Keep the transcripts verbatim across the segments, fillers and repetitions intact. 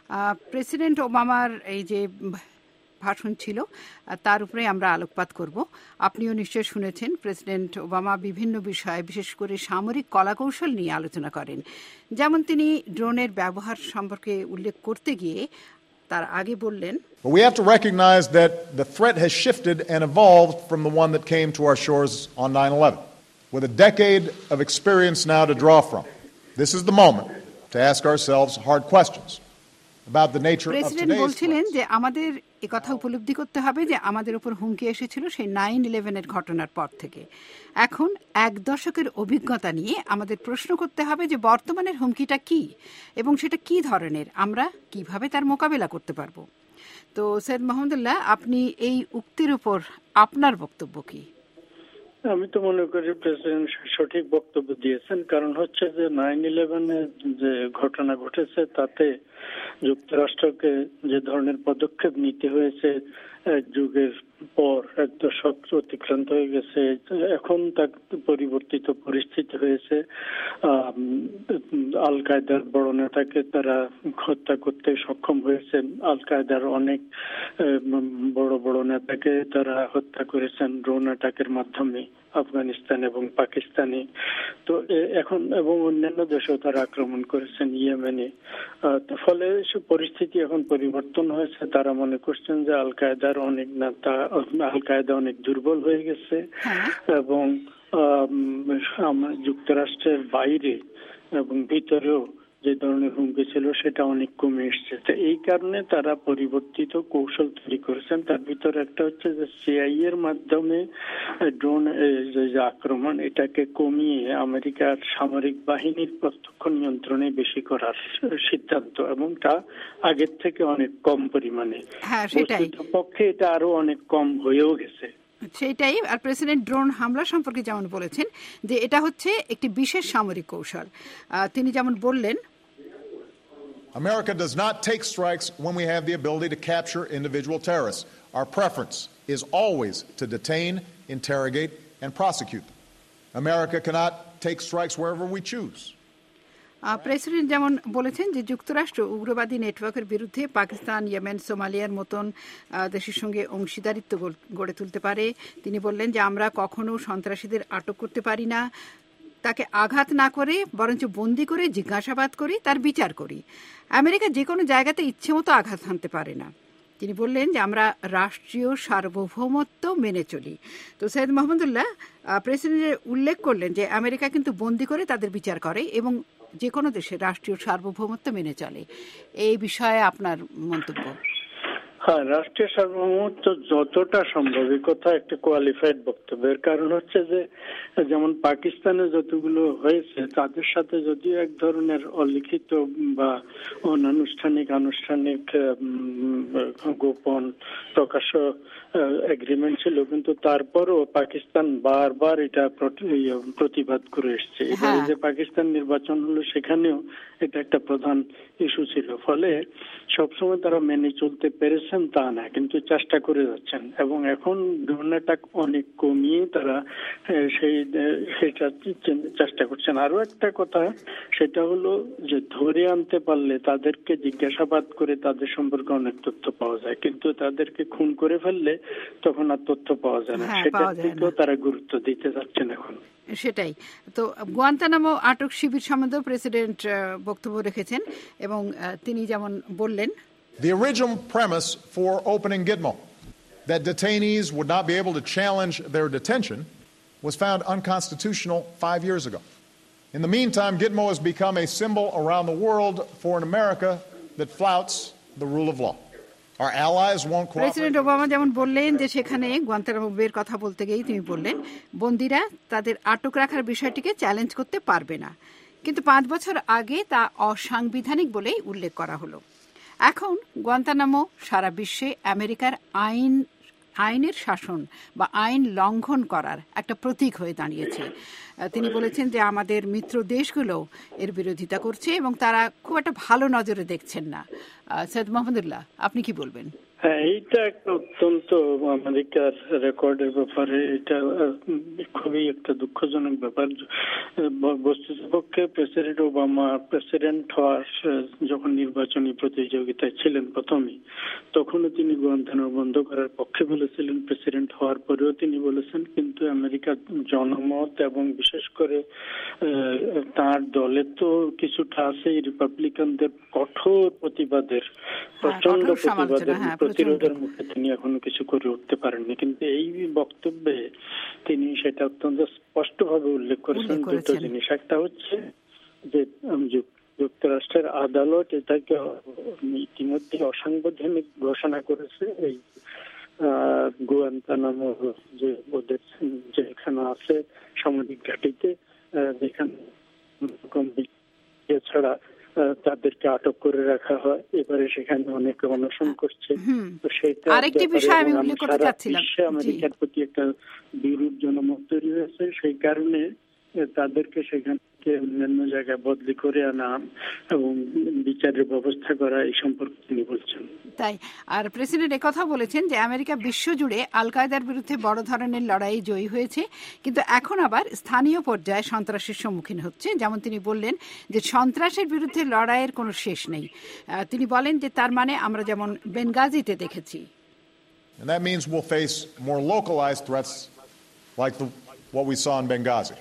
President ওবামার এই যে ভাষণ ছিল তার উপরে আমরা আলোকপাত করব। আপনিও নিশ্চয় শুনেছেন প্রেসিডেন্ট ওবামা বিভিন্ন বিষয়ে বিশেষ করে সামরিক কলাকৌশল নিয়ে আলোচনা করেন। যেমন তিনি ড্রোনের ব্যবহার সম্পর্কে উল্লেখ করতে গিয়ে তার আগে বললেন, We have to recognize that the threat has shifted and evolved from the one that came to our shores on nine eleven. With a decade of experience now to draw from, this is the moment to ask ourselves hard questions about the nature of president today's বলছিলেন threats. যে আমাদের একথা উপলব্ধি করতে হবে যে আমাদের উপর হুমকি এসেছিল সেই নাইন ইলেভেনের ঘটনার পর থেকে। এখন এক দশকের অভিজ্ঞতা নিয়ে আমাদের প্রশ্ন করতে হবে যে বর্তমানের হুমকিটা কি এবং সেটা কি ধরনের, আমরা কিভাবে তার মোকাবেলা করতে পারবো। তো সৈয়দ মাহমুদুল্লাহ, আপনি এই উক্তির উপর আপনার বক্তব্য কি? আমি তো মনে করি প্রেসিডেন্ট সঠিক বক্তব্য দিয়েছেন। কারণ হচ্ছে যে নাইন ইলেভেনে যে ঘটনা ঘটেছে তাতে যুক্তরাষ্ট্রকে যে ধরনের পদক্ষেপ নিতে হয়েছে এক যুগের পর, এক দশক অতিক্রান্ত হয়ে গেছে, এখন তার পরিবর্তিত পরিস্থিতি হয়েছে। আল কায়দার বড় নেতাকে তারা হত্যা করতে সক্ষম হয়েছে, আল কায়দার অনেক বড় বড় নেতাকে তারা হত্যা করেছেন ড্রোন অ্যাটাকের মাধ্যমে, আফগানিস্তান এবং পাকিস্তানে। তো এখন এবং অন্যান্য দেশেও তারা আক্রমণ করেছেন, ইয়েমেনে। ফলে পরিস্থিতি এখন পরিবর্তন হয়েছে। তারা মনে করছেন যে আল কায়দার অনেক নেতা, আল কায়দা অনেক দুর্বল হয়ে গেছে এবং যুক্তরাষ্ট্রের বাইরে এবং ভিতরেও যে ধরনের হুমকি ছিল সেটা অনেক কমে এসছে। তো এই কারণে তারা পরিবর্তিত কৌশল তৈরি করেছেন। তার ভিতরে একটা হচ্ছে যে সিআই এর মাধ্যমে ড্রোন যে আক্রমণ এটাকে কমিয়ে আমেরিকার সামরিক বাহিনীর প্রত্যক্ষ নিয়ন্ত্রণে বেশি করার সিদ্ধান্ত, এবং তা আগের থেকে অনেক কম পরিমাণে। পক্ষে এটা আরো অনেক কম হয়েও গেছে। সেটাই। আর প্রেসিডেন্ট ড্রোন হামলা সম্পর্কে যেমন বলেছেন যে এটা হচ্ছে একটি বিশেষ সামরিক কৌশল। তিনি যেমন বললেন, America does not take strikes when we have the ability to capture individual terrorists. Our preference is always to detain, interrogate, and prosecute them. America cannot take strikes wherever we choose. President যেমন বলেছেন যে যুক্তরাষ্ট্র উগ্রবাদী নেটওয়ার্কের বিরুদ্ধে Pakistan, Yemen, সোমালিয়ার মতন দেশের সঙ্গে অংশীদারিত্ব গড়ে তুলতে পারে। তিনি বললেন যে আমরা কখনো সন্ত্রাসীদের আটক করতে পারি না, তাকে আঘাত না করে বরঞ্চ বন্দি করে জিজ্ঞাসাবাদ করি, তার বিচার করি। আমেরিকা যে কোনো জায়গাতে ইচ্ছে মতো আঘাত হানতে পারে না। তিনি বললেন যে আমরা রাষ্ট্রীয় সার্বভৌমত্ব মেনে চলি। তো সৈয়দ মাহমুদুল্লাহ, প্রেসিডেন্ট উল্লেখ করলেন যে আমেরিকা কিন্তু বন্দি করে তাদের বিচার করে এবং যে কোনো দেশের রাষ্ট্রীয় সার্বভৌমত্ব মেনে চলে। এই বিষয়ে আপনার মন্তব্য? হ্যাঁ, রাষ্ট্রীয় সার্বভৌমত্ব যতটা সম্ভব এই কথা একটা কোয়ালিফাইড বক্তব্যের কারণ হচ্ছে যে যেমন পাকিস্তানে যতগুলো হয়েছে তাদের সাথে যদিও এক ধরনের অলিখিত বা অনানুষ্ঠানিক আনুষ্ঠানিক গোপন প্রকাশ্য এগ্রিমেন্ট ছিল, কিন্তু তারপরও পাকিস্তান বারবার এটা প্রতিবাদ করে এসছে। এবারে যে পাকিস্তান নির্বাচন হলো সেখানেও এটা একটা প্রধান ইস্যু ছিল। ফলে সবসময় তারা মেনে চলতে পেরেছেন তা না, কিন্তু চেষ্টা করে যাচ্ছেন এবং এখন ড্রোন অ্যাটাক অনেক কমিয়ে তারা সেই সেটা চেষ্টা করছেন। আরো একটা কথা সেটা হলো যে ধরে আনতে পারলে তাদেরকে জিজ্ঞাসাবাদ করে তাদের সম্পর্কে অনেক তথ্য পাওয়া যায়, কিন্তু তাদেরকে খুন করে ফেললে তখন আর তথ্য পাওয়া যায় না। সেটার দিকেও তারা গুরুত্ব দিতে যাচ্ছেন এখন। সেটাই তো। গুয়ান্তানামো আটক শিবির সম্বন্ধেও প্রেসিডেন্ট বক্তব্য রেখেছেন এবং তিনি যেমন বললেন, The original premise for opening Gitmo, that detainees would not be able to challenge their detention, was found unconstitutional five years ago. In the meantime, Gitmo has become a symbol around the world for an America that flouts the rule of law. Our allies won't cooperate. President Obama যেমন বললেন যে সেখানে Guantanamo বের কথা বলতে গিয়ে তিনি বললেন বন্দীরা তাদের আটক রাখার বিষয়টিকে চ্যালেঞ্জ করতে পারবে না, কিন্তু পাঁচ বছর আগে তা অসাংবিধানিক বলেই উল্লেখ করা হলো। এখন গুয়ান্তানামো সারা বিশ্বে আমেরিকার আইন আইনের শাসন বা আইন লঙ্ঘন করার একটা প্রতীক হয়ে দাঁড়িয়েছে। তিনি বলেছেন যে আমাদের মিত্র দেশগুলো এর বিরোধিতা করছে এবং তারা খুব একটা ভালো নজরে দেখছেন না। সৈয়দ মাহমুদুল্লাহ, আপনি কি বলবেন? হ্যাঁ, এইটা একটা অত্যন্ত আমেরিকার রেকর্ডের ব্যাপারে এটা খুবই একটা দুঃখজনক ব্যাপার। বস্তুতপক্ষে প্রেসিডেন্ট ওবামা প্রেসিডেন্ট হওয়ার যখন নির্বাচনী প্রতিযোগিতায় ছিলেন প্রথমেই, তখনও তিনি গুয়ান্তানামো বন্ধ করার পক্ষে বলেছিলেন। প্রেসিডেন্ট হওয়ার পরেও তিনি বলেছেন। কিন্তু আমেরিকার জনমত এবং বিশেষ করে তার দলে তো কিছুটা আছে রিপাবলিকানদের কঠোর প্রতিবাদের, প্রচন্ড প্রতিবাদের, প্রতিরোধের মুখে তিনি এখনো কিছু করে উঠতে পারেননি। কিন্তু এই বক্তব্যে তিনি সেটা অত্যন্ত স্পষ্টভাবে উল্লেখ করেছেন দুটো জিনিস। একটা হচ্ছে যে যুক্তরাষ্ট্রের আদালত এটাকে ইতিমধ্যে অসাংবিধানিক ঘোষণা করেছে। এই গুয়ান্তানামো যে ওদের যেখানে আছে সামরিক ঘাঁটিতে, যেখানে এছাড়া তাদেরকে আটক করে রাখা হয়, এবারে সেখানে অনেকে অনশন করছে। তো সেটা আরেকটি বিষয় আমি উল্লেখ করতে চাচ্ছিলাম, আমেরিকার প্রতি একটা বিরূপ জনমত তৈরি হয়েছে। সেই কারণে তাদেরকে সেখান থেকে অন্যান্য জায়গায় বদলি করে আনা এবং বিচারের ব্যবস্থা করা, এই সম্পর্কে তিনি বলছেন। তাই আর প্রেসিডেন্ট একথা বলেছেন যে আমেরিকা বিশ্বজুড়ে আল কায়দার বিরুদ্ধে বড় ধরনের লড়াই জয়ী হয়েছে, কিন্তু এখন আবার স্থানীয় পর্যায়ে সন্ত্রাসের সম্মুখীন হচ্ছে। যেমন তিনি বললেন যে সন্ত্রাসের বিরুদ্ধে লড়াইয়ের কোনো শেষ নেই। তিনি বলেন যে তার মানে আমরা যেমন বেনগাজিতে দেখেছি। And that means we'll face more localized threats like the, what we saw in Benghazi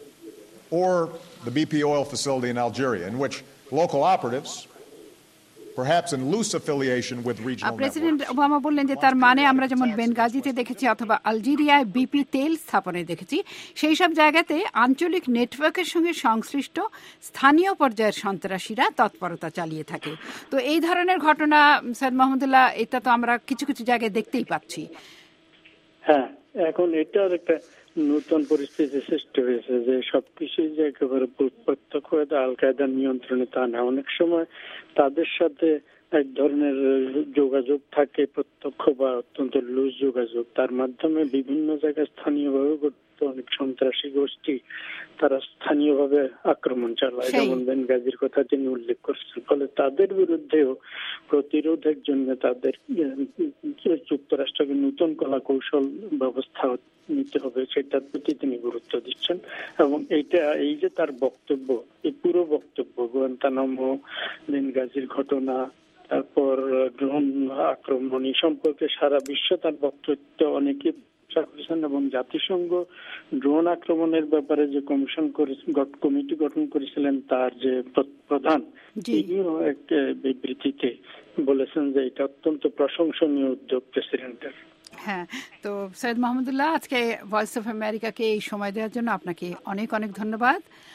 or the B P oil facility in Algeria, in which local operatives, perhaps in loose affiliation with regional networks. President Obama বললেন যে তার মানে আমরা যেমন বেনগাজিতে দেখেছি অথবা আলজেরিয়ায় BP তেল স্থাপনে দেখেছি, সেই সব জায়গাতে আঞ্চলিক নেটওয়ার্কের সঙ্গে সংশ্লিষ্ট স্থানীয় পর্যায়ের সন্ত্রাসীরা তৎপরতা চালিয়ে থাকে। তো এই ধরনের ঘটনা সৈয়দ মাহমুদুল্লাহ, এটা তো আমরা কিছু কিছু জায়গায় দেখতেই পাচ্ছি। হ্যাঁ, এখন এটার একটা নতুন পরিস্থিতি সৃষ্টি হয়েছে যে সবকিছু যে একেবারে প্রত্যক্ষ আল কায়দার নিয়ন্ত্রণে তা না। অনেক সময় তাদের সাথে এক ধরনের যোগাযোগ থাকে, প্রত্যক্ষ বা অত্যন্ত লুজ যোগাযোগ। তার মাধ্যমে বিভিন্ন জায়গায় স্থানীয়ভাবে অনেক সন্ত্রাসী গোষ্ঠী তারা স্থানীয়ভাবে আক্রমণ চালায়, যেমন বেনগাজির কথা তিনি উল্লেখ করছেন। ফলে তাদের বিরুদ্ধেও প্রতিরোধের জন্য তাদের যুক্তরাষ্ট্রকে নতুন কলা কৌশল ব্যবস্থা নিতে হবে, সেটার প্রতি তিনি গুরুত্ব দিচ্ছেন। এবং এইটা এই যে তার বক্তব্য, এই পুরো বক্তব্য গুয়ান্তানামো, বেনগাজির ঘটনা, তারপর ড্রোন আক্রমণ সম্পর্কে সারা বিশ্ব তার বক্তব্য অনেকে করেছেন। এবং জাতিসংঘ ড্রোন আক্রমণের ব্যাপারে যে কমিশন কমিটি গঠন করেছিলেন, তার যে প্রধান, তিনিও এক বিবৃতিতে বলেছেন যে এটা অত্যন্ত প্রশংসনীয় উদ্যোগ প্রেসিডেন্টের। হ্যাঁ, তো সৈয়দ মাহমুদুল্লাহ, আজকে ভয়েস অফ আমেরিকাকে এই সময় দেওয়ার জন্য আপনাকে অনেক অনেক ধন্যবাদ।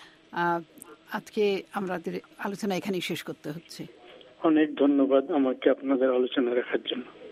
আজকে আমাদের আলোচনা এখানেই শেষ করতে হচ্ছে। অনেক ধন্যবাদ আমাকে আপনাদের আলোচনা রাখার জন্য।